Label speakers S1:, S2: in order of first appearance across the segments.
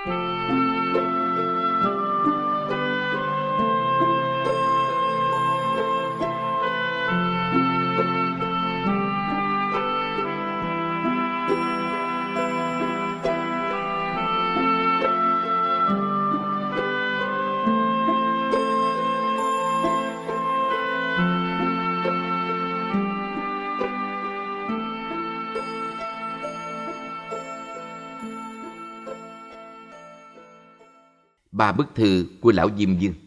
S1: Ba bức thư của Lão Diêm Vương.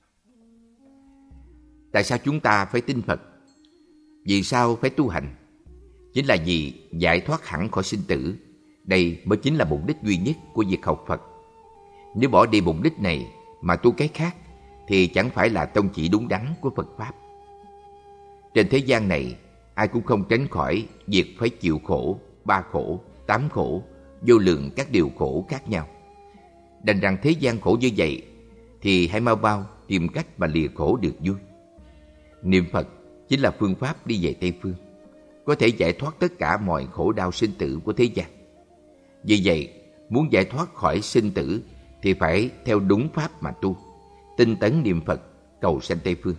S1: Tại sao chúng ta phải tin Phật? Vì sao phải tu hành? Chính là vì giải thoát hẳn khỏi sinh tử. Đây mới chính là mục đích duy nhất của việc học Phật. Nếu bỏ đi mục đích này mà tu cái khác thì chẳng phải là tông chỉ đúng đắn của Phật Pháp. Trên thế gian này, ai cũng không tránh khỏi việc phải chịu khổ, 3 khổ, 8 khổ, vô lượng các điều khổ khác nhau. Đành rằng thế gian khổ như vậy thì hãy mau mau tìm cách mà lìa khổ được vui. Niệm Phật chính là phương pháp đi về Tây Phương, có thể giải thoát tất cả mọi khổ đau sinh tử của thế gian. Vì vậy, muốn giải thoát khỏi sinh tử thì phải theo đúng pháp mà tu, tinh tấn niệm Phật, cầu sanh Tây Phương.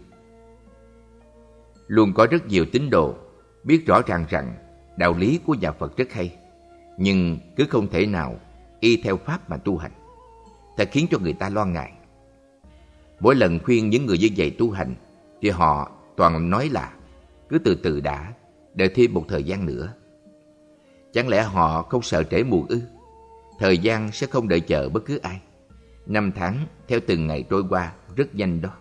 S1: Luôn có rất nhiều tín đồ biết rõ ràng rằng đạo lý của nhà Phật rất hay, nhưng cứ không thể nào y theo pháp mà tu hành. Thật khiến cho người ta lo ngại. Mỗi lần khuyên những người như vậy tu hành thì họ toàn nói là cứ từ từ đã, đợi thêm một thời gian nữa. Chẳng lẽ họ không sợ trễ muộn ư? Thời gian sẽ không đợi chờ bất cứ ai. 5 tháng theo từng ngày trôi qua rất nhanh đó.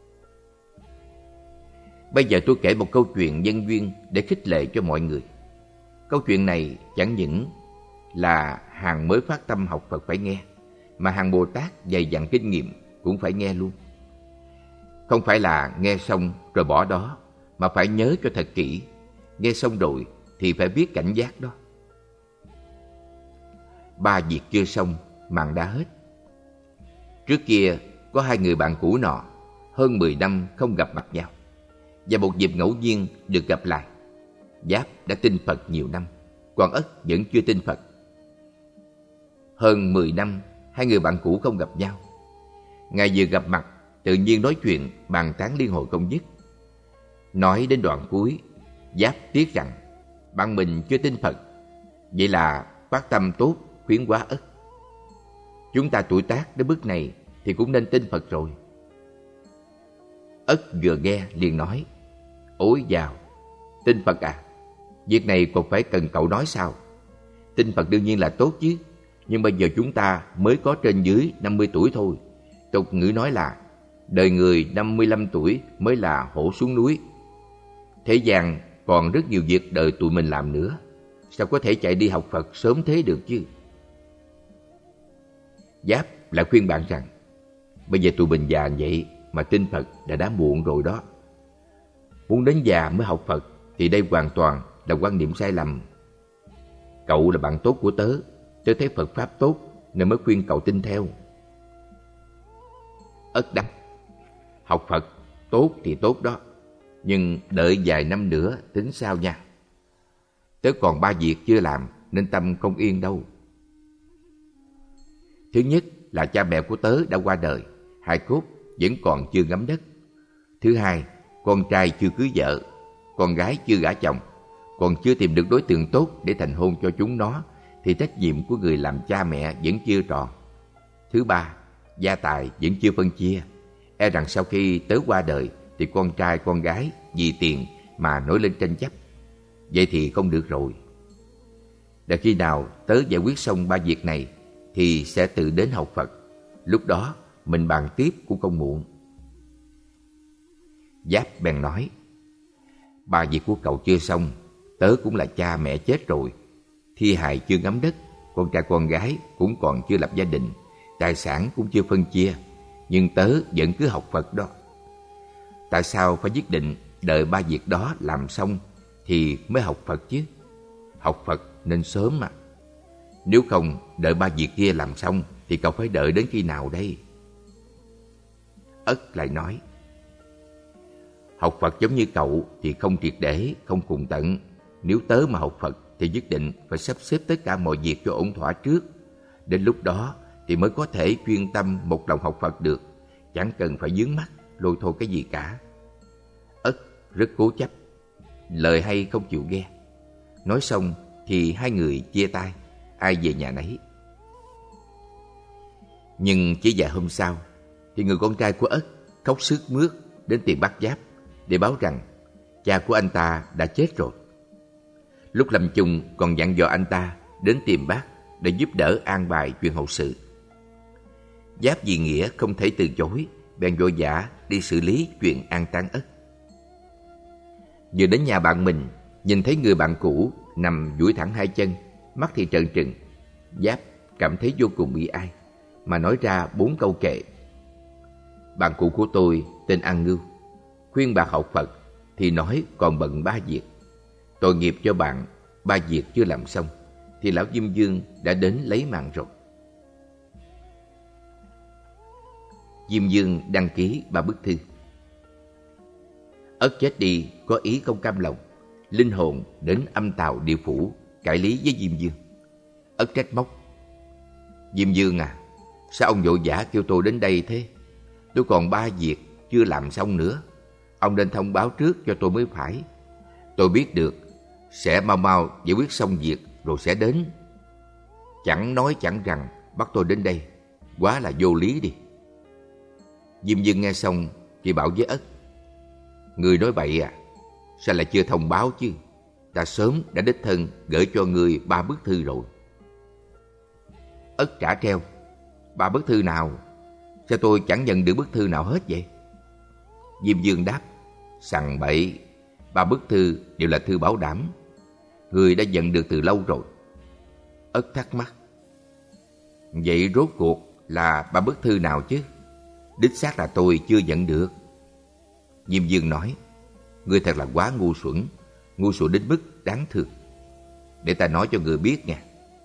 S1: Bây giờ tôi kể một câu chuyện nhân duyên để khích lệ cho mọi người. Câu chuyện này chẳng những là hàng mới phát tâm học Phật phải nghe, mà hàng Bồ Tát dày dặn kinh nghiệm cũng phải nghe luôn. Không phải là nghe xong rồi bỏ đó, mà phải nhớ cho thật kỹ. Nghe xong rồi thì phải biết cảnh giác đó. 3 việc chưa xong, màn đã hết. Trước kia có 2 người bạn cũ nọ, hơn 10 năm không gặp mặt nhau, và một dịp ngẫu nhiên được gặp lại. Giáp đã tin Phật nhiều năm, còn Ất vẫn chưa tin Phật. Hơn 10 năm 2 người bạn cũ không gặp nhau. Ngày vừa gặp mặt, tự nhiên nói chuyện bàn tán liên hồi không dứt. Nói đến đoạn cuối, Giáp tiếc rằng bạn mình chưa tin Phật. Vậy là phát tâm tốt khuyến hóa Ất: chúng ta tuổi tác đến bước này thì cũng nên tin Phật rồi. Ất vừa nghe liền nói: ôi dào, tin Phật à? Việc này còn phải cần cậu nói sao? Tin Phật đương nhiên là tốt chứ, nhưng bây giờ chúng ta mới có trên dưới 50 tuổi thôi. Tục ngữ nói là đời người 55 tuổi mới là hổ xuống núi. Thế gian còn rất nhiều việc đợi tụi mình làm nữa, sao có thể chạy đi học Phật sớm thế được chứ? Giáp lại khuyên bạn rằng bây giờ tụi mình già vậy mà tin Phật đã muộn rồi đó. Muốn đến già mới học Phật thì đây hoàn toàn là quan niệm sai lầm. Cậu là bạn tốt của tớ thấy Phật Pháp tốt nên mới khuyên cậu tin theo. Ất đáp: học Phật tốt thì tốt đó, nhưng đợi vài năm nữa tính sao nha. Tớ còn 3 việc chưa làm nên tâm không yên đâu. Thứ nhất là cha mẹ của tớ đã qua đời, hài cốt vẫn còn chưa ngắm đất. Thứ hai, con trai chưa cưới vợ, con gái chưa gả chồng, còn chưa tìm được đối tượng tốt để thành hôn cho chúng nó, thì trách nhiệm của người làm cha mẹ vẫn chưa tròn. Thứ ba, gia tài vẫn chưa phân chia. E rằng sau khi tớ qua đời thì con trai con gái vì tiền mà nổi lên tranh chấp. Vậy thì không được rồi. Để khi nào tớ giải quyết xong 3 việc này thì sẽ tự đến học Phật. Lúc đó mình bàn tiếp cũng không muộn. Giáp bèn nói: 3 việc của cậu chưa xong, tớ cũng là cha mẹ chết rồi, thi hài chưa ngắm đất, con trai con gái cũng còn chưa lập gia đình, tài sản cũng chưa phân chia, nhưng tớ vẫn cứ học Phật đó. Tại sao phải quyết định đợi 3 việc đó làm xong thì mới học Phật chứ? Học Phật nên sớm mà. Nếu không đợi 3 việc kia làm xong thì cậu phải đợi đến khi nào đây? Ất lại nói: học Phật giống như cậu thì không triệt để, không cùng tận. Nếu tớ mà học Phật thì nhất định phải sắp xếp tất cả mọi việc cho ổn thỏa trước. Đến lúc đó thì mới có thể chuyên tâm một lòng học Phật được, chẳng cần phải vướng mắc lôi thôi cái gì cả. Ất rất cố chấp, lời hay không chịu nghe. Nói xong thì hai người chia tay, ai về nhà nấy. Nhưng chỉ vài hôm sau thì người con trai của Ất khóc sướt mướt đến tìm bác Giáp để báo rằng cha của anh ta đã chết rồi. Lúc lâm chung còn dặn dò anh ta đến tìm bác để giúp đỡ an bài chuyện hậu sự. Giáp vì nghĩa không thể từ chối, bèn vội vã đi xử lý chuyện an táng Ất. Vừa đến nhà bạn mình, nhìn thấy người bạn cũ nằm duỗi thẳng hai chân, mắt thì trợn trừng, Giáp cảm thấy vô cùng bi ai, mà nói ra 4 câu kệ. Bạn cũ của tôi tên An Ngưu, khuyên bà học Phật thì nói còn bận 3 việc. Tội nghiệp cho bạn, 3 việc chưa làm xong thì lão Diêm Dương đã đến lấy mạng rồi. Diêm Dương đăng ký 3 bức thư. Ất chết đi có ý không cam lòng, linh hồn đến âm tào địa phủ cãi lý với Diêm Dương. Ất trách móc: Diêm Dương à, sao ông vội vã kêu tôi đến đây thế? Tôi còn 3 việc chưa làm xong nữa. Ông nên thông báo trước cho tôi mới phải. Tôi biết được sẽ mau mau giải quyết xong việc rồi sẽ đến. Chẳng nói chẳng rằng bắt tôi đến đây, quá là vô lý đi. Diêm Dương nghe xong thì bảo với Ất: Người nói bậy à, sao lại chưa thông báo chứ? Ta sớm đã đích thân gửi cho người 3 bức thư rồi. Ất trả treo: 3 bức thư nào? Sao tôi chẳng nhận được bức thư nào hết vậy? Diêm Dương đáp: Sằng bậy, 3 bức thư đều là thư bảo đảm. Người đã nhận được từ lâu rồi. Ất thắc mắc: Vậy rốt cuộc là 3 bức thư nào chứ? Đích xác là tôi chưa nhận được. Diêm Dương nói: Ngươi thật là quá ngu xuẩn đến mức đáng thương. Để ta nói cho người biết nha.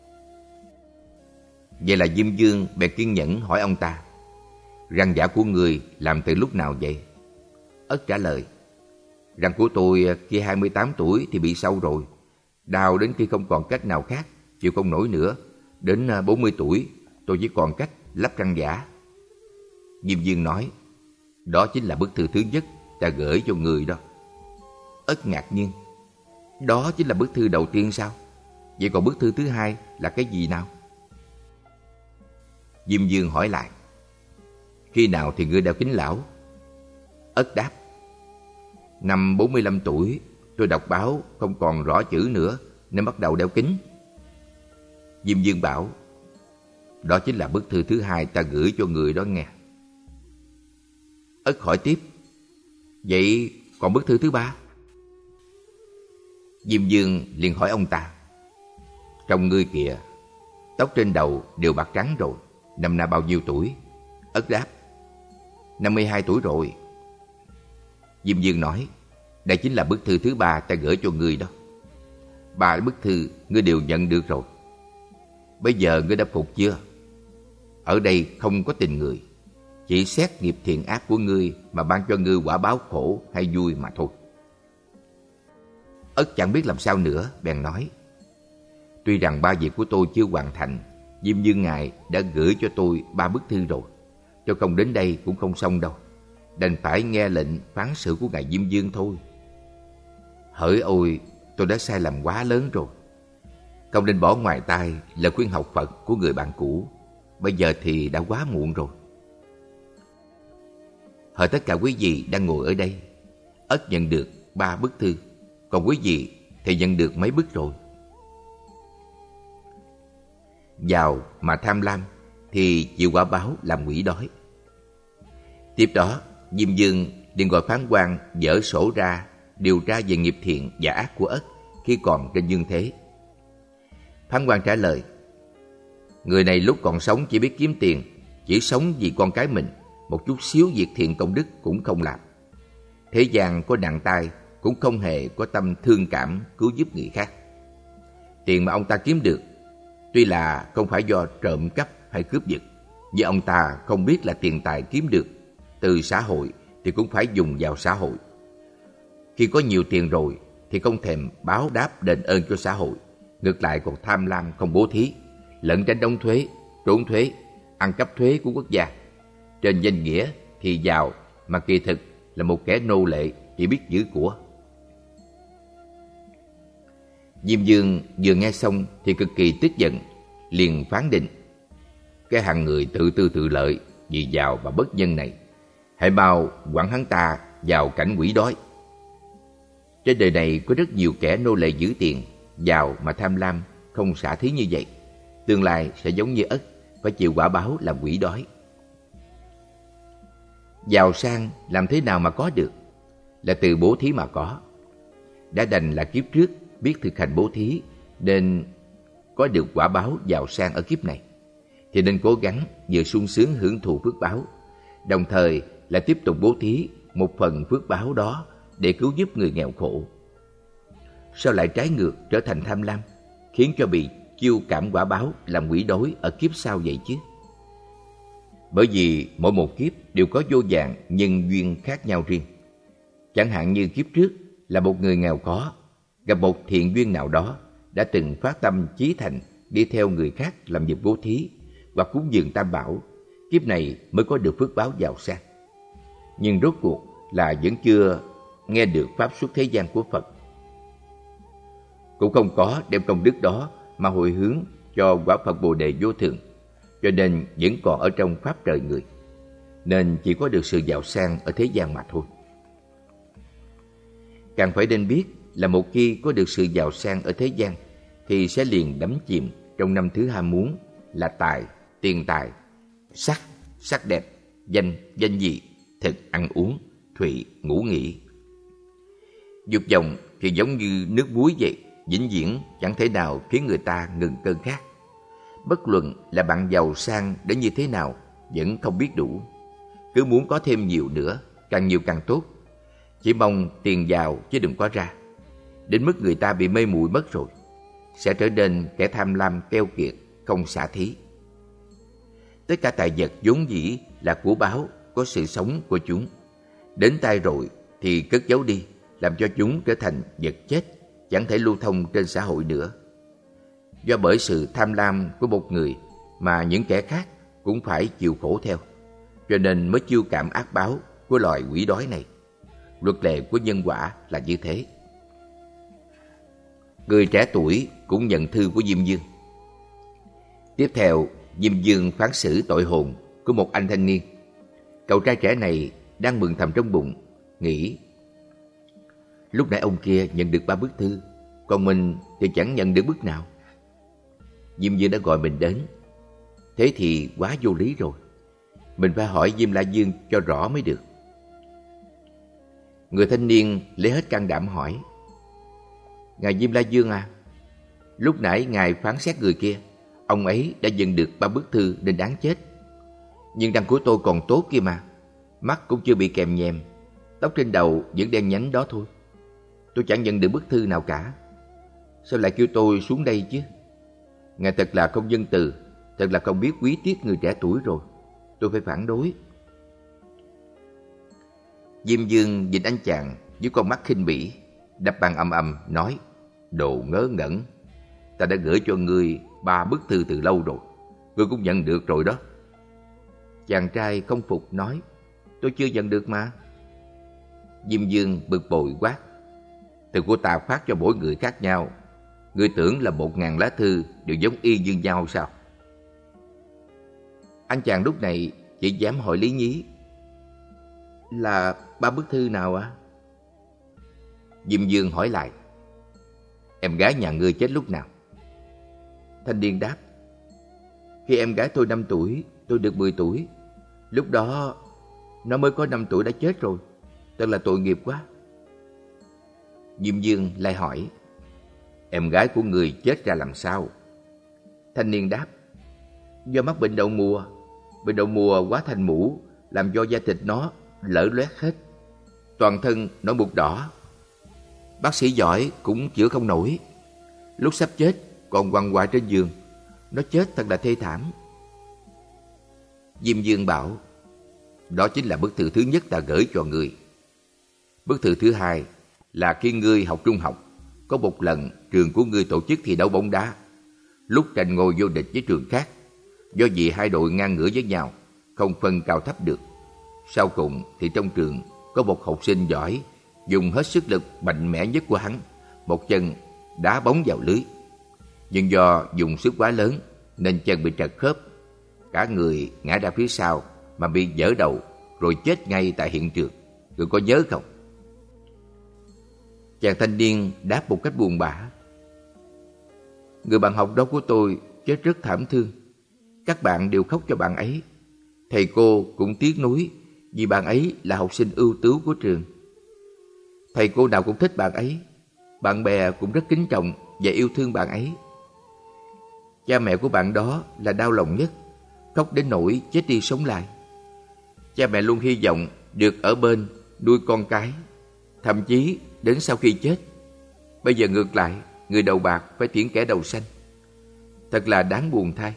S1: Vậy là Diêm Dương bèn kiên nhẫn hỏi ông ta: Răng giả của người làm từ lúc nào vậy? Ất trả lời: Răng của tôi khi 28 tuổi thì bị sâu rồi, đau đến khi không còn cách nào khác, chịu không nổi nữa. Đến 40 tuổi tôi chỉ còn cách lắp răng giả. Diêm Dương nói: Đó chính là bức thư thứ nhất ta gửi cho người đó. Ất ngạc nhiên: Đó chính là bức thư đầu tiên sao? Vậy còn bức thư thứ hai là cái gì nào? Diêm Dương hỏi lại: Khi nào thì ngươi đeo kính lão? Ất đáp: Năm 45 tuổi tôi đọc báo không còn rõ chữ nữa nên bắt đầu đeo kính. Diêm Dương bảo: Đó chính là bức thư thứ hai ta gửi cho người đó nghe. Ất hỏi tiếp: Vậy còn bức thư thứ 3? Diêm Dương liền hỏi ông ta: Trong ngươi kìa, tóc trên đầu đều bạc trắng rồi, năm nay bao nhiêu tuổi? Ất đáp: 52 tuổi rồi. Diêm Dương nói: Đây chính là bức thư thứ 3 ta gửi cho ngươi đó. 3 bức thư ngươi đều nhận được rồi. Bây giờ ngươi đã phục chưa? Ở đây không có tình người, chỉ xét nghiệp thiện ác của ngươi mà ban cho ngươi quả báo khổ hay vui mà thôi. Ất chẳng biết làm sao nữa, bèn nói: Tuy rằng 3 việc của tôi chưa hoàn thành, Diêm Dương ngài đã gửi cho tôi 3 bức thư rồi, cho không đến đây cũng không xong đâu, đành phải nghe lệnh phán xử của ngài Diêm Dương thôi. Hỡi ôi, tôi đã sai lầm quá lớn rồi. Không nên bỏ ngoài tai lời khuyên học Phật của người bạn cũ. Bây giờ thì đã quá muộn rồi. Hỡi tất cả quý vị đang ngồi ở đây, Ất nhận được 3 bức thư, còn quý vị thì nhận được mấy bức rồi? Giàu mà tham lam thì chịu quả báo làm quỷ đói. Tiếp đó, Diêm Dương liền gọi phán quan dở sổ ra điều tra về nghiệp thiện và ác của Ất khi còn trên dương thế. Phán quan trả lời: Người này lúc còn sống chỉ biết kiếm tiền, chỉ sống vì con cái mình, một chút xíu việc thiện công đức cũng không làm. Thế gian có nặng tay cũng không hề có tâm thương cảm cứu giúp người khác. Tiền mà ông ta kiếm được tuy là không phải do trộm cắp hay cướp giật, nhưng ông ta không biết là tiền tài kiếm được từ xã hội thì cũng phải dùng vào xã hội. Khi có nhiều tiền rồi thì không thèm báo đáp đền ơn cho xã hội, ngược lại còn tham lam không bố thí, lẩn tránh đóng thuế, trốn thuế, ăn cắp thuế của quốc gia. Trên danh nghĩa thì giàu mà kỳ thực là một kẻ nô lệ chỉ biết giữ của. Diêm Vương vừa nghe xong thì cực kỳ tức giận, liền phán định: cái hạng người tự tư tự lợi vì giàu mà bất nhân này, hãy mau quẳng hắn ta vào cảnh quỷ đói. Trên đời này có rất nhiều kẻ nô lệ giữ tiền, giàu mà tham lam, không xả thí như vậy, tương lai sẽ giống như ất, phải chịu quả báo làm quỷ đói. Giàu sang làm thế nào mà có được? Là từ bố thí mà có. Đã đành là kiếp trước biết thực hành bố thí nên có được quả báo giàu sang ở kiếp này, thì nên cố gắng vừa sung sướng hưởng thụ phước báo, đồng thời là tiếp tục bố thí một phần phước báo đó để cứu giúp người nghèo khổ. Sao lại trái ngược trở thành tham lam, khiến cho bị chiêu cảm quả báo làm quỷ đói ở kiếp sau vậy chứ? Bởi vì mỗi một kiếp đều có vô vàn nhân duyên khác nhau riêng. Chẳng hạn như kiếp trước là một người nghèo khó, gặp một thiện duyên nào đó, đã từng phát tâm chí thành đi theo người khác làm việc bố thí hoặc cúng dường tam bảo, kiếp này mới có được phước báo giàu sang. Nhưng rốt cuộc là vẫn chưa nghe được pháp xuất thế gian của Phật, cũng không có đem công đức đó mà hồi hướng cho quả Phật Bồ Đề vô thượng, cho nên vẫn còn ở trong pháp trời người, nên chỉ có được sự giàu sang ở thế gian mà thôi. Càng phải nên biết là một khi có được sự giàu sang ở thế gian thì sẽ liền đắm chìm trong năm thứ ham muốn là tài, tiền tài, sắc, sắc đẹp, danh, danh dị, thực, ăn uống, thụy, ngủ nghỉ. Dục vọng thì giống như nước muối vậy, vĩnh viễn chẳng thể nào khiến người ta ngừng cơn khát. Bất luận là bạn giàu sang đến như thế nào vẫn không biết đủ, cứ muốn có thêm nhiều nữa, càng nhiều càng tốt. Chỉ mong tiền giàu chứ đừng có ra, đến mức người ta bị mê muội mất rồi, sẽ trở nên kẻ tham lam keo kiệt, không xả thí. Tất cả tài vật vốn dĩ là của báu, có sự sống của chúng. Đến tay rồi thì cất giấu đi, làm cho chúng trở thành vật chết, chẳng thể lưu thông trên xã hội nữa. Do bởi sự tham lam của một người mà những kẻ khác cũng phải chịu khổ theo, cho nên mới chiêu cảm ác báo của loài quỷ đói này. Luật lệ của nhân quả là như thế. Người trẻ tuổi cũng nhận thư của Diêm Vương. Tiếp theo, Diêm Vương phán xử tội hồn của một anh thanh niên. Cậu trai trẻ này đang mừng thầm trong bụng, nghĩ: lúc nãy ông kia nhận được 3 bức thư, còn mình thì chẳng nhận được bức nào. Diêm Vương đã gọi mình đến. Thế thì quá vô lý rồi, mình phải hỏi Diêm La Vương cho rõ mới được. Người thanh niên lấy hết can đảm hỏi: ngài Diêm La Vương à, lúc nãy ngài phán xét người kia, ông ấy đã nhận được 3 bức thư nên đáng chết. Nhưng răng của tôi còn tốt kia mà, mắt cũng chưa bị kèm nhèm, tóc trên đầu vẫn đen nhánh đó thôi. Tôi chẳng nhận được bức thư nào cả. Sao lại kêu tôi xuống đây chứ? Ngài thật là không nhân từ, thật là không biết quý tiếc người trẻ tuổi rồi. Tôi phải phản đối. Diêm Vương nhìn anh chàng với con mắt khinh bỉ, đập bàn ầm ầm nói: đồ ngớ ngẩn, ta đã gửi cho ngươi 3 bức thư từ lâu rồi, ngươi cũng nhận được rồi đó. Chàng trai không phục nói: tôi chưa nhận được mà. Diêm Vương bực bội quát: thư của ta phát cho mỗi người khác nhau, ngươi tưởng là 1000 lá thư đều giống y như nhau sao? Anh chàng lúc này chỉ dám hỏi lý nhí: là 3 bức thư nào ạ? Diêm Vương hỏi lại: em gái nhà ngươi chết lúc nào? Thanh niên đáp: khi em gái tôi 5 tuổi, tôi được 10 tuổi. Lúc đó nó mới có 5 tuổi đã chết rồi, thật là tội nghiệp quá. Diêm Vương lại hỏi: em gái của người chết ra làm sao? Thanh niên đáp: do mắc bệnh đậu mùa. Bệnh đậu mùa quá thành mũ, làm cho da thịt nó lở loét hết, toàn thân nổi mụn đỏ. Bác sĩ giỏi cũng chữa không nổi. Lúc sắp chết còn quằn quại trên giường. Nó chết thật là thê thảm. Diêm Vương bảo: đó chính là bức thư thứ nhất ta gửi cho ngươi. Bức thư thứ hai là khi ngươi học trung học, có một lần trường của ngươi tổ chức thi đấu bóng đá. Lúc tranh ngôi vô địch với trường khác, do vì hai đội ngang ngửa với nhau, không phân cao thấp được. Sau cùng thì trong trường có một học sinh giỏi, dùng hết sức lực mạnh mẽ nhất của hắn, một chân đá bóng vào lưới. Nhưng do dùng sức quá lớn nên chân bị trật khớp, cả người ngã ra phía sau mà bị vỡ đầu, rồi chết ngay tại hiện trường. Người có nhớ không? Chàng thanh niên đáp một cách buồn bã: người bạn học đó của tôi chết rất thảm thương. Các bạn đều khóc cho bạn ấy. Thầy cô cũng tiếc nuối vì bạn ấy là học sinh ưu tú của trường. Thầy cô nào cũng thích bạn ấy. Bạn bè cũng rất kính trọng và yêu thương bạn ấy. Cha mẹ của bạn đó là đau lòng nhất, khóc đến nỗi chết đi sống lại. Cha mẹ luôn hy vọng được ở bên nuôi con cái, thậm chí đến sau khi chết. Bây giờ ngược lại, người đầu bạc phải tiễn kẻ đầu xanh. Thật là đáng buồn thay.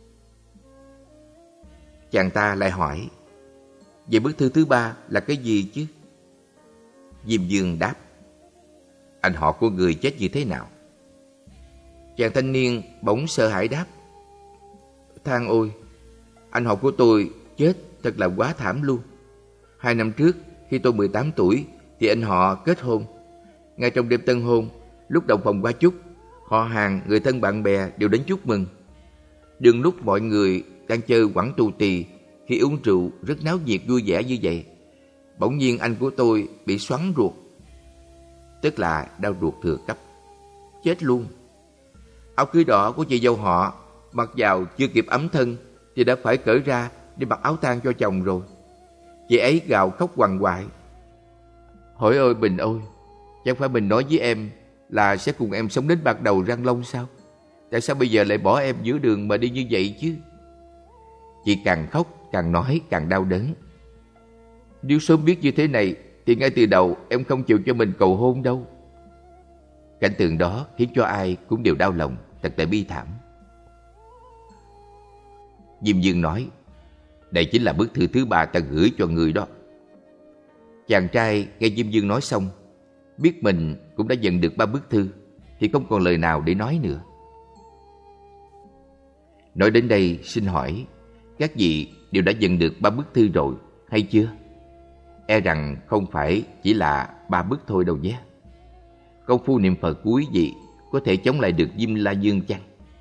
S1: Chàng ta lại hỏi: vậy bức thư thứ ba là cái gì chứ? Diêm Dương đáp: anh họ của người chết như thế nào? Chàng thanh niên bỗng sợ hãi đáp: than ôi, anh họ của tôi chết thật là quá thảm luôn. 2 năm trước, khi tôi 18 tuổi thì anh họ kết hôn. Ngay trong đêm tân hôn, lúc đồng phòng qua chúc, họ hàng, người thân bạn bè đều đến chúc mừng. Đừng lúc mọi người đang chơi quẳng tù tì, khi uống rượu rất náo nhiệt vui vẻ như vậy, bỗng nhiên anh của tôi bị xoắn ruột, tức là đau ruột thừa cấp, chết luôn. Áo cưới đỏ của chị dâu họ mặc vào chưa kịp ấm thân thì đã phải cởi ra để mặc áo tang cho chồng rồi. Chị ấy gào khóc quằn quại: hỏi ơi Bình ơi, chẳng phải mình nói với em là sẽ cùng em sống đến bạc đầu răng long sao? Tại sao bây giờ lại bỏ em giữa đường mà đi như vậy chứ? Chị càng khóc càng nói càng đau đớn: nếu sớm biết như thế này thì ngay từ đầu em không chịu cho mình cầu hôn đâu. Cảnh tượng đó khiến cho ai cũng đều đau lòng, thật là bi thảm. Diêm Dương nói: đây chính là bức thư thứ ba ta gửi cho người đó. Chàng trai nghe Diêm Dương nói xong, biết mình cũng đã nhận được 3 bức thư, thì không còn lời nào để nói nữa. Nói đến đây xin hỏi, các vị đều đã nhận được 3 bức thư rồi hay chưa? E rằng không phải chỉ là 3 bức thôi đâu nhé. Công phu niệm Phật của quý vị có thể chống lại được Diêm La Dương chăng?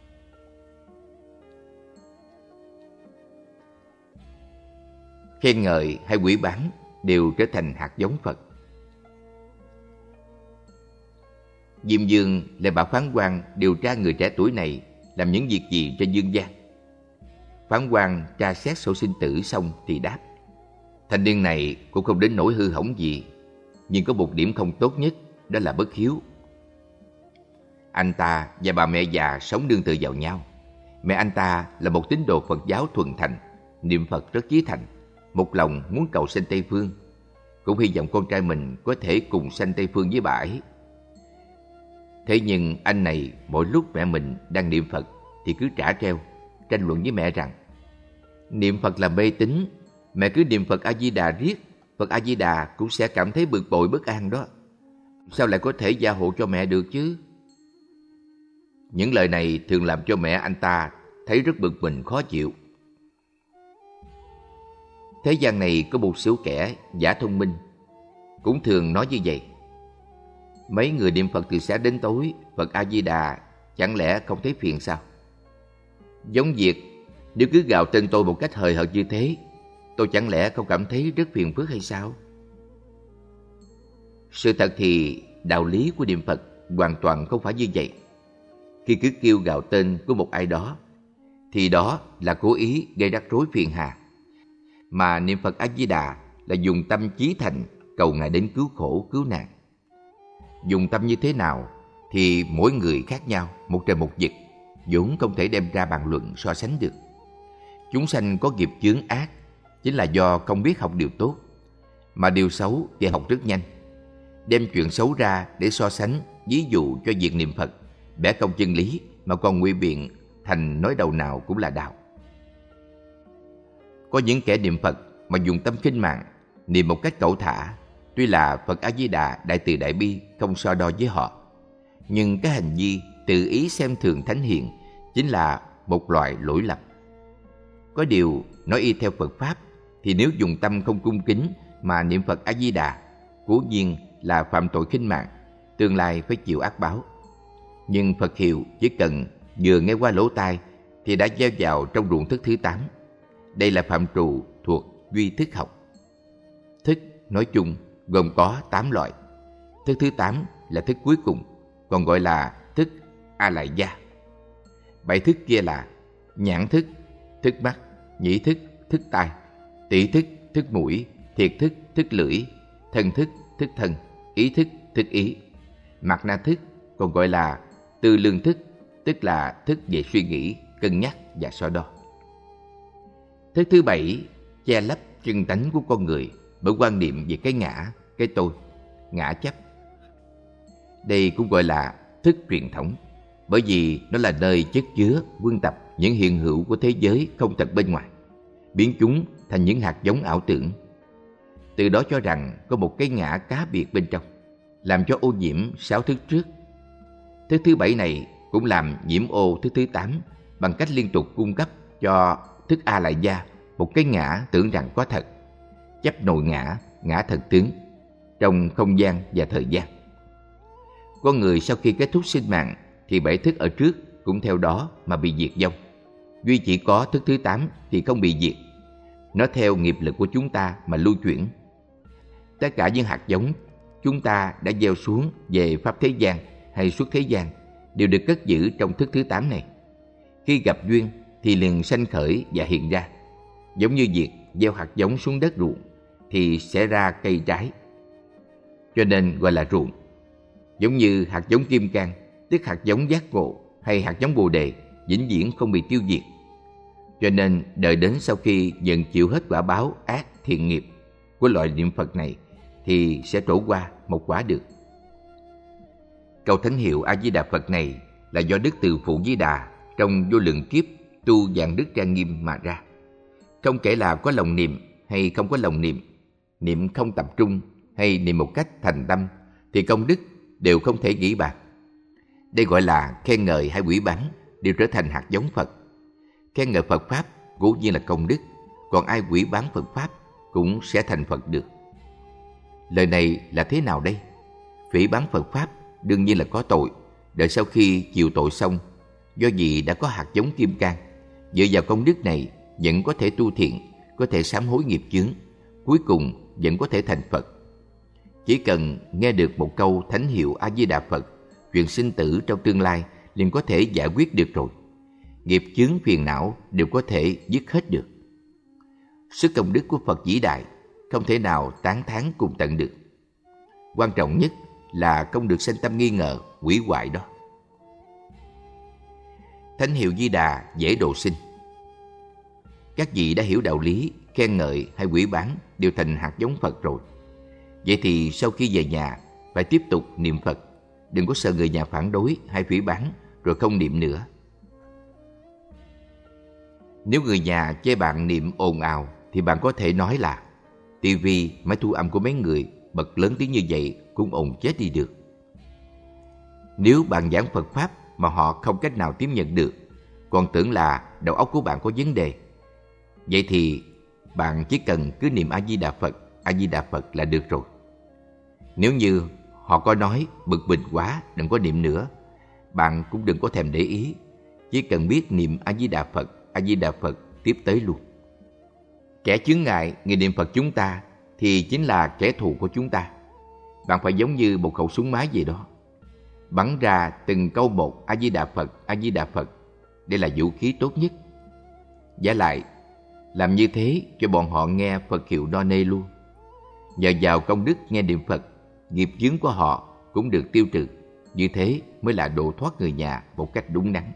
S1: Khen ngợi hay quỷ bán đều trở thành hạt giống Phật. Diêm Dương lại bảo Phán Quan điều tra người trẻ tuổi này làm những việc gì trên dương gian. Phán Quan tra xét sổ sinh tử xong thì đáp: thanh niên này cũng không đến nỗi hư hỏng gì, nhưng có một điểm không tốt nhất, đó là bất hiếu. Anh ta và bà mẹ già sống nương tựa vào nhau. Mẹ anh ta là một tín đồ Phật giáo thuần thành, niệm Phật rất chí thành, một lòng muốn cầu sanh Tây Phương, cũng hy vọng con trai mình có thể cùng sanh Tây Phương với bà ấy. Thế nhưng anh này mỗi lúc mẹ mình đang niệm Phật thì cứ trả treo, tranh luận với mẹ rằng niệm Phật là mê tín, mẹ cứ niệm Phật A Di Đà riết, Phật A Di Đà cũng sẽ cảm thấy bực bội bất an đó. Sao lại có thể gia hộ cho mẹ được chứ? Những lời này thường làm cho mẹ anh ta thấy rất bực mình khó chịu. Thế gian này có một số kẻ giả thông minh cũng thường nói như vậy: mấy người niệm Phật từ sáng đến tối, Phật A Di Đà chẳng lẽ không thấy phiền sao? Giống việc nếu cứ gào tên tôi một cách hời hợt như thế, tôi chẳng lẽ không cảm thấy rất phiền phức hay sao? Sự thật thì đạo lý của niệm Phật hoàn toàn không phải như vậy. Khi cứ kêu gào tên của một ai đó thì đó là cố ý gây rắc rối phiền hà. Mà niệm Phật A Di Đà là dùng tâm chí thành cầu Ngài đến cứu khổ cứu nạn. Dùng tâm như thế nào thì mỗi người khác nhau, một trời một vực, vốn không thể đem ra bàn luận so sánh được. Chúng sanh có nghiệp chướng ác chính là do không biết học điều tốt, mà điều xấu thì học rất nhanh. Đem chuyện xấu ra để so sánh, ví dụ cho việc niệm Phật, bẻ cong chân lý mà còn ngụy biện thành nói đầu nào cũng là đạo. Có những kẻ niệm Phật mà dùng tâm khinh mạng, niệm một cách cẩu thả, tuy là Phật A Di Đà đại từ đại bi không so đo với họ, nhưng cái hành vi tự ý xem thường thánh hiền chính là một loại lỗi lầm. Có điều, nói y theo Phật Pháp, thì nếu dùng tâm không cung kính mà niệm Phật A-di-đà, cố nhiên là phạm tội khinh mạng, tương lai phải chịu ác báo. Nhưng Phật hiệu chỉ cần vừa nghe qua lỗ tai thì đã gieo vào trong ruộng thức thứ 8. Đây là phạm trù thuộc duy thức học. Thức nói chung gồm có 8 loại. Thức thứ 8 là thức cuối cùng, còn gọi là thức A-lại gia. 7 thức kia là nhãn thức, thức mắt, nhĩ thức, thức tai, tỷ thức, thức mũi, thiệt thức, thức lưỡi, thân thức, thức thân, ý thức, thức ý. Mạt na thức còn gọi là tư lương thức, tức là thức về suy nghĩ, cân nhắc và so đo. Thức thứ 7 che lấp chân tánh của con người bởi quan niệm về cái ngã, cái tôi, ngã chấp. Đây cũng gọi là thức truyền thống, bởi vì nó là nơi chất chứa, quân tập những hiện hữu của thế giới không thật bên ngoài, biến chúng thành những hạt giống ảo tưởng. Từ đó cho rằng có một cái ngã cá biệt bên trong, làm cho ô nhiễm 6 thức trước. Thức thứ 7 này cũng làm nhiễm ô thức thứ 8 bằng cách liên tục cung cấp cho thức A-lại gia một cái ngã tưởng rằng có thật, chấp nội ngã, ngã thật tướng trong không gian và thời gian. Con người sau khi kết thúc sinh mạng thì 7 thức ở trước cũng theo đó mà bị diệt vong. Duy chỉ có thức thứ 8 thì không bị diệt. Nó theo nghiệp lực của chúng ta mà lưu chuyển. Tất cả những hạt giống chúng ta đã gieo xuống về pháp thế gian hay xuất thế gian đều được cất giữ trong thức thứ 8 này. Khi gặp duyên thì liền sanh khởi và hiện ra. Giống như việc gieo hạt giống xuống đất ruộng thì sẽ ra cây trái, cho nên gọi là ruộng. Giống như hạt giống kim cang, tức hạt giống giác ngộ, hay hạt giống bồ đề vĩnh viễn không bị tiêu diệt, cho nên đợi đến sau khi nhận chịu hết quả báo ác thiện nghiệp của loại niệm Phật này thì sẽ trổ qua một quả được. Câu thánh hiệu A Di Đà Phật này là do Đức Từ Phụ Di Đà trong vô lượng kiếp tu vạn đức trang nghiêm mà ra. Không kể là có lòng niệm hay không có lòng niệm, niệm không tập trung hay niệm một cách thành tâm, thì công đức đều không thể nghĩ bàn. Đây gọi là khen ngợi hay quỷ báng đều trở thành hạt giống Phật. Khen ngợi Phật Pháp cố nhiên là công đức, còn ai quỷ báng Phật Pháp cũng sẽ thành Phật được. Lời này là thế nào đây? Phỉ báng Phật Pháp đương nhiên là có tội. Đợi sau khi chịu tội xong, do vì đã có hạt giống kim cang, dựa vào công đức này vẫn có thể tu thiện, có thể sám hối nghiệp chướng, cuối cùng vẫn có thể thành Phật. Chỉ cần nghe được một câu thánh hiệu A Di Đà Phật, chuyện sinh tử trong tương lai liền có thể giải quyết được rồi. Nghiệp chướng phiền não đều có thể dứt hết được. Sức công đức của Phật vĩ đại không thể nào tán thán cùng tận được. Quan trọng nhất là không được sanh tâm nghi ngờ, hủy hoại đó. Thánh hiệu Di Đà dễ độ sinh. Các vị đã hiểu đạo lý, khen ngợi hay quỷ báng đều thành hạt giống Phật rồi. Vậy thì sau khi về nhà phải tiếp tục niệm Phật, đừng có sợ người nhà phản đối hay phỉ báng rồi không niệm nữa. Nếu người nhà chê bạn niệm ồn ào thì bạn có thể nói là tivi, máy thu âm của mấy người bật lớn tiếng như vậy cũng ồn chết đi được. Nếu bạn giảng Phật Pháp mà họ không cách nào tiếp nhận được, còn tưởng là đầu óc của bạn có vấn đề, vậy thì bạn chỉ cần cứ niệm A Di Đà Phật, A Di Đà Phật là được rồi. Nếu như họ có nói bực mình quá đừng có niệm nữa, bạn cũng đừng có thèm để ý, chỉ cần biết niệm A Di Đà Phật, A Di Đà Phật tiếp tới luôn. Kẻ chướng ngại người niệm Phật chúng ta thì chính là kẻ thù của chúng ta. Bạn phải giống như một khẩu súng máy vậy đó, bắn ra từng câu một A Di Đà Phật, A Di Đà Phật. Đây là vũ khí tốt nhất. Vả lại, làm như thế cho bọn họ nghe Phật hiệu no nê luôn. Nhờ vào công đức nghe niệm Phật, nghiệp chướng của họ cũng được tiêu trừ. Như thế mới là độ thoát người nhà một cách đúng đắn.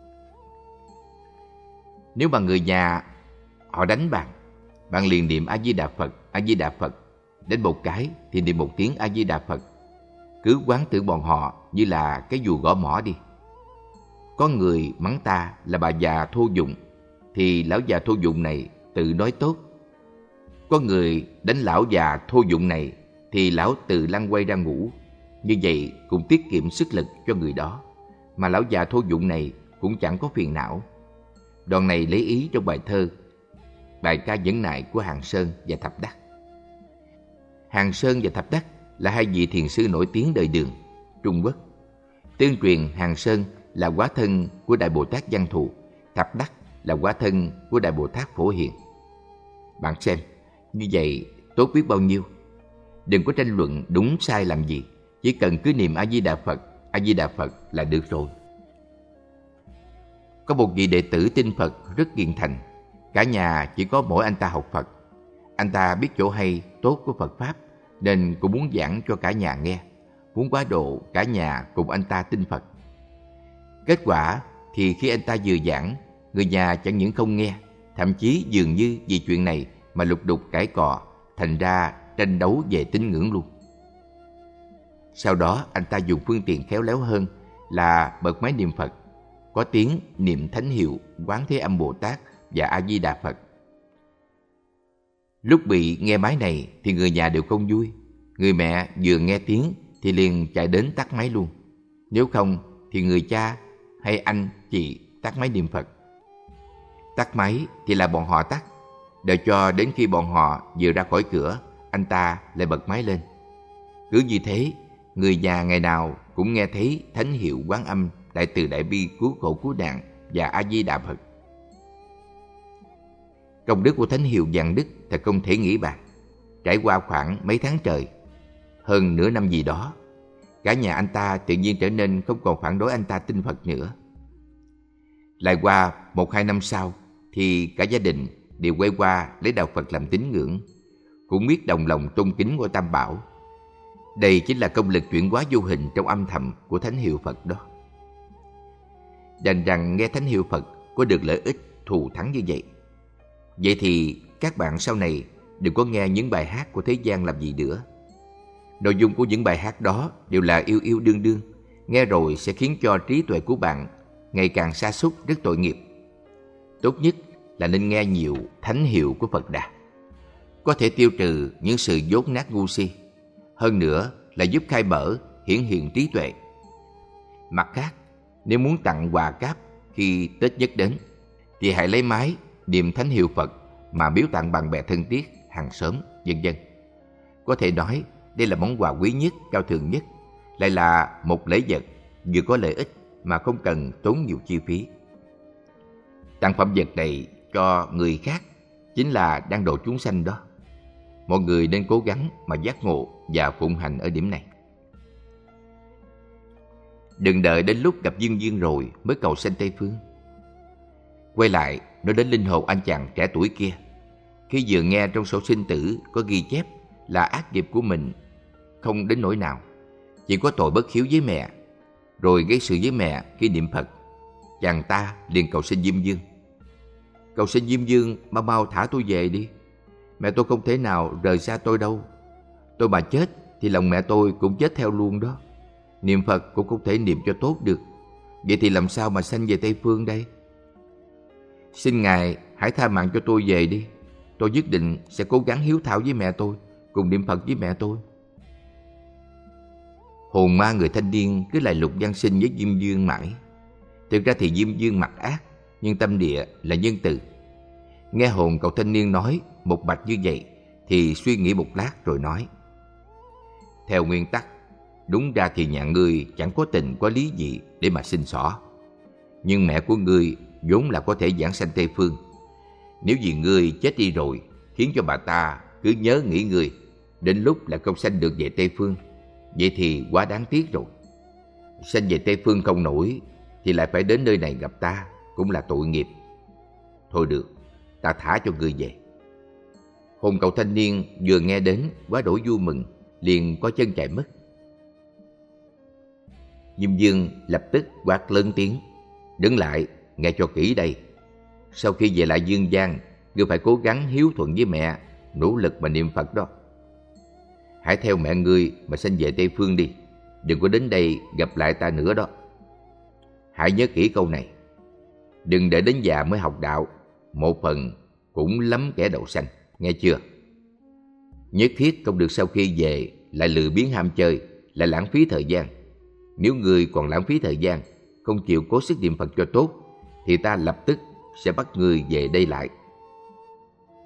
S1: Nếu mà người nhà họ đánh bạn, bạn liền niệm A Di Đà Phật, A Di Đà Phật. Đến một cái thì niệm một tiếng A Di Đà Phật. Cứ quán tưởng bọn họ như là cái dù gõ mỏ đi. Có người mắng ta là bà già thô dụng, thì lão già thô dụng này tự nói tốt. Có người đánh lão già thô dụng này thì lão tự lăn quay ra ngủ. Như vậy cũng tiết kiệm sức lực cho người đó, mà lão già thô dụng này cũng chẳng có phiền não. Đoạn này lấy ý trong bài thơ bài ca nhẫn nại của Hàng Sơn và Thập Đắc. Hàng Sơn và Thập Đắc là hai vị thiền sư nổi tiếng đời Đường, Trung Quốc. Tương truyền Hàng Sơn là hóa thân của Đại Bồ Tát Văn Thù, Thập Đắc là hóa thân của Đại Bồ Tát Phổ Hiền. Bạn xem, như vậy tốt biết bao nhiêu. Đừng có tranh luận đúng sai làm gì, chỉ cần cứ niệm A Di Đà Phật là được rồi. Có một vị đệ tử tin Phật rất kiên thành, cả nhà chỉ có mỗi anh ta học Phật. Anh ta biết chỗ hay tốt của Phật Pháp nên cũng muốn giảng cho cả nhà nghe, muốn quá độ cả nhà cùng anh ta tin Phật. Kết quả thì khi anh ta vừa giảng, người nhà chẳng những không nghe, thậm chí dường như vì chuyện này mà lục đục cãi cọ, thành ra tranh đấu về tín ngưỡng luôn. Sau đó anh ta dùng phương tiện khéo léo hơn là bật máy niệm Phật, có tiếng niệm thánh hiệu Quán Thế Âm Bồ Tát và A Di Đà Phật. Lúc bị nghe máy này thì người nhà đều không vui. Người mẹ vừa nghe tiếng thì liền chạy đến tắt máy luôn. Nếu không thì người cha hay anh chị tắt máy niệm Phật. Tắt máy thì là bọn họ tắt, đợi cho đến khi bọn họ vừa ra khỏi cửa, anh ta lại bật máy lên. Cứ như thế, người nhà ngày nào cũng nghe thấy thánh hiệu Quán Âm, Đại Từ Đại Bi, Cứu Khổ Cứu Nạn và A Di Đà Phật. Công đức của thánh hiệu Vạn Đức thật không thể nghĩ bàn. Trải qua khoảng mấy tháng trời, hơn nửa năm gì đó, cả nhà anh ta tự nhiên trở nên không còn phản đối anh ta tin Phật nữa. Lại qua 1-2 năm sau thì cả gia đình đều quay qua lấy đạo Phật làm tín ngưỡng, cũng biết đồng lòng tôn kính ngôi Tam Bảo. Đây chính là công lực chuyển hóa vô hình trong âm thầm của thánh hiệu Phật đó. Đành rằng nghe thánh hiệu Phật có được lợi ích thù thắng như vậy. Vậy thì các bạn sau này đừng có nghe những bài hát của thế gian làm gì nữa. Nội dung của những bài hát đó đều là yêu yêu đương đương, nghe rồi sẽ khiến cho trí tuệ của bạn ngày càng sa sút, rất tội nghiệp. Tốt nhất là nên nghe nhiều thánh hiệu của Phật Đà, có thể tiêu trừ những sự dốt nát ngu si, hơn nữa là giúp khai mở hiển hiện trí tuệ. Mặt khác, nếu muốn tặng quà cáp khi Tết Nhất đến thì hãy lấy máy niệm thánh hiệu Phật mà biếu tặng bạn bè thân thiết, hàng xóm, vân vân. Có thể nói đây là món quà quý nhất, cao thượng nhất, lại là một lễ vật vừa có lợi ích mà không cần tốn nhiều chi phí. Tặng phẩm vật này cho người khác chính là đang độ chúng sanh đó. Mọi người nên cố gắng mà giác ngộ và phụng hành ở điểm này. Đừng đợi đến lúc gặp duyên duyên rồi mới cầu sanh Tây Phương. Quay lại nói đến linh hồn anh chàng trẻ tuổi kia. Khi vừa nghe trong sổ sinh tử có ghi chép là ác nghiệp của mình không đến nỗi nào, chỉ có tội bất hiếu với mẹ, rồi gây sự với mẹ khi niệm Phật, chàng ta liền cầu xin Diêm Dương. Cầu xin Diêm Dương mau mau thả tôi về đi. Mẹ tôi không thể nào rời xa tôi đâu. Tôi mà chết thì lòng mẹ tôi cũng chết theo luôn đó. Niệm Phật cũng không thể niệm cho tốt được. Vậy thì làm sao mà sanh về Tây Phương đây? Xin Ngài hãy tha mạng cho tôi về đi. Tôi nhất định sẽ cố gắng hiếu thảo với mẹ tôi, cùng niệm Phật với mẹ tôi. Hồn ma người thanh niên cứ lại lục văn sinh với Diêm Dương mãi. Thực ra thì Diêm Dương mặt ác, nhưng tâm địa là nhân từ. Nghe hồn cậu thanh niên nói một mạch như vậy thì suy nghĩ một lát rồi nói: theo nguyên tắc, đúng ra thì nhà ngươi chẳng có tình có lý gì để mà xin xỏ. Nhưng mẹ của ngươi vốn là có thể giảng sanh Tây Phương. Nếu vì ngươi chết đi rồi, khiến cho bà ta cứ nhớ nghĩ ngươi, đến lúc là không sanh được về Tây Phương, vậy thì quá đáng tiếc rồi. Sanh về Tây Phương không nổi thì lại phải đến nơi này gặp ta, cũng là tội nghiệp. Thôi được, ta thả cho ngươi về. Hồn cậu thanh niên vừa nghe đến quá đổi vui mừng, liền có chân chạy mất. Diêm Dương lập tức quát lớn tiếng: đứng lại, nghe cho kỹ đây. Sau khi về lại Dương gian, ngươi phải cố gắng hiếu thuận với mẹ, nỗ lực mà niệm Phật đó. Hãy theo mẹ ngươi mà sanh về Tây Phương đi, đừng có đến đây gặp lại ta nữa đó. Hãy nhớ kỹ câu này, đừng để đến già mới học đạo, một phần cũng lắm kẻ đậu sanh, nghe chưa? Nhất thiết không được sau khi về lại lười biếng ham chơi, lại lãng phí thời gian. Nếu ngươi còn lãng phí thời gian, không chịu cố sức niệm Phật cho tốt, thì ta lập tức sẽ bắt ngươi về đây lại.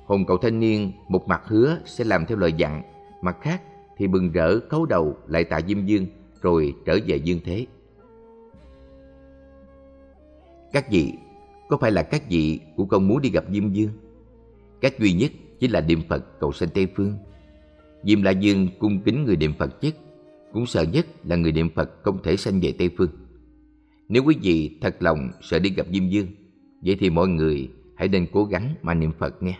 S1: Hồn cậu thanh niên một mặt hứa sẽ làm theo lời dặn, mặt khác thì bừng rỡ khấu đầu lại tạ Diêm Vương rồi trở về dương thế. Các vị, có phải là các vị cũng không muốn đi gặp Diêm Vương? Cách duy nhất chính là niệm Phật cầu sanh Tây Phương. Diêm La Vương cung kính người niệm Phật nhất, cũng sợ nhất là người niệm Phật không thể sanh về Tây Phương. Nếu quý vị thật lòng sợ đi gặp Diêm Vương, vậy thì mọi người hãy nên cố gắng mà niệm Phật nghe.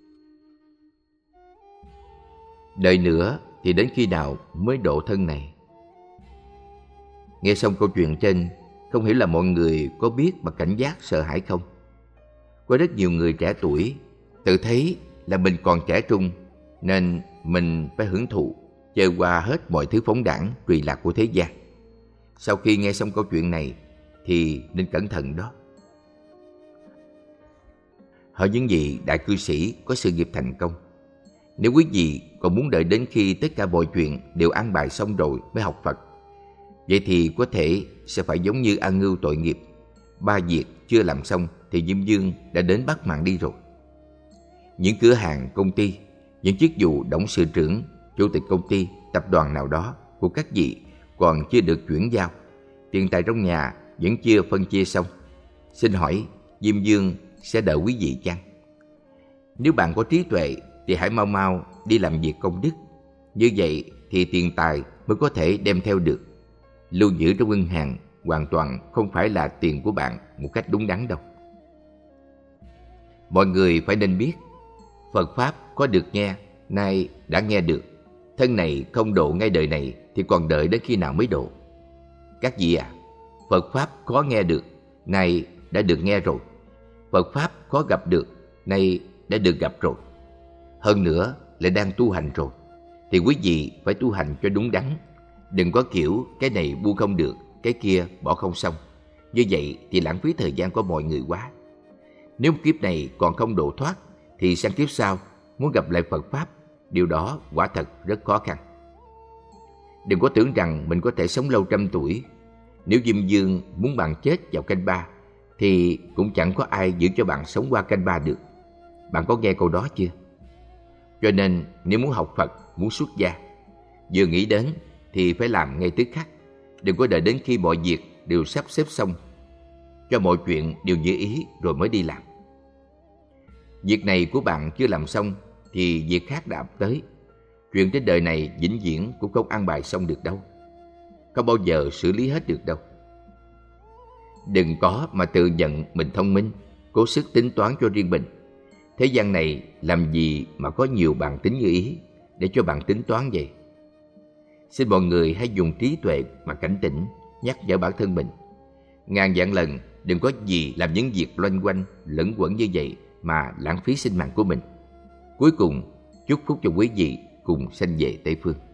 S1: Đợi nữa thì đến khi nào mới độ thân này? Nghe xong câu chuyện trên, không hiểu là mọi người có biết mà cảnh giác sợ hãi không? Có rất nhiều người trẻ tuổi tự thấy là mình còn trẻ trung nên mình phải hưởng thụ, chơi qua hết mọi thứ phóng đãng, tùy lạc của thế gian. Sau khi nghe xong câu chuyện này thì nên cẩn thận đó. Hỡi những vị đại cư sĩ có sự nghiệp thành công, nếu quý vị còn muốn đợi đến khi tất cả mọi chuyện đều an bài xong rồi mới học Phật, vậy thì có thể sẽ phải giống như A Ngưu tội nghiệp. 3 việc chưa làm xong thì Diêm Vương đã đến bắt mạng đi rồi. Những cửa hàng, công ty, những chức vụ董sự trưởng, chủ tịch công ty, tập đoàn nào đó của các vị còn chưa được chuyển giao, tiền tài trong nhà vẫn chưa phân chia xong. Xin hỏi Diêm Vương sẽ đợi quý vị chăng? Nếu bạn có trí tuệ thì hãy mau mau đi làm việc công đức. Như vậy thì tiền tài mới có thể đem theo được. Lưu giữ trong ngân hàng hoàn toàn không phải là tiền của bạn một cách đúng đắn đâu. Mọi người phải nên biết, Phật Pháp có được nghe, nay đã nghe được. Thân này không độ ngay đời này thì còn đợi đến khi nào mới độ? Các vị à, Phật Pháp có nghe được, nay đã được nghe rồi. Phật Pháp có gặp được, nay đã được gặp rồi. Hơn nữa lại đang tu hành rồi, thì quý vị phải tu hành cho đúng đắn. Đừng có kiểu cái này buông không được, cái kia bỏ không xong. Như vậy thì lãng phí thời gian của mọi người quá. Nếu kiếp này còn không độ thoát thì sang kiếp sau muốn gặp lại Phật Pháp, điều đó quả thật rất khó khăn. Đừng có tưởng rằng mình có thể sống lâu trăm tuổi. Nếu Diêm Vương muốn bạn chết vào canh 3 thì cũng chẳng có ai giữ cho bạn sống qua canh 3 được. Bạn có nghe câu đó chưa? Cho nên nếu muốn học Phật, muốn xuất gia, vừa nghĩ đến thì phải làm ngay tức khắc. Đừng có đợi đến khi mọi việc đều sắp xếp xong, cho mọi chuyện đều như ý rồi mới đi làm. Việc này của bạn chưa làm xong thì việc khác đã ập tới. Chuyện trên đời này vĩnh viễn cũng không an bài xong được đâu, không bao giờ xử lý hết được đâu. Đừng có mà tự nhận mình thông minh, cố sức tính toán cho riêng mình. Thế gian này làm gì mà có nhiều bàn tính như ý để cho bạn tính toán vậy? Xin mọi người hãy dùng trí tuệ mà cảnh tỉnh, nhắc nhở bản thân mình. Ngàn vạn lần đừng có gì làm những việc loanh quanh, lẫn quẩn như vậy mà lãng phí sinh mạng của mình. Cuối cùng, chúc phúc cho quý vị cùng sanh về Tây Phương.